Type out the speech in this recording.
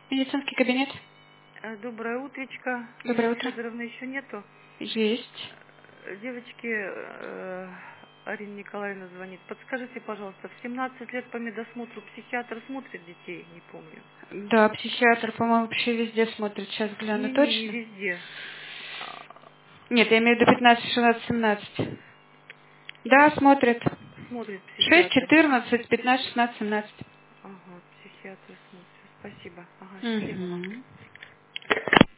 Медицинский кабинет. Доброе утречко. Доброе Ирины утро. Федоровны еще нету? Есть. Девочки, Арина Николаевна звонит. Подскажите, пожалуйста, в 17 лет по медосмотру психиатр смотрит детей? Не помню. Да, психиатр, по-моему, вообще везде смотрит. Сейчас гляну Не точно. везде. Нет, я имею в виду 15, 16, 17. Да, смотрит. Смотрит 6, психиатр. 14, 15, 16, 17. Ага, психиатр смотрит. Спасибо. Ага, счастливо вам. Угу.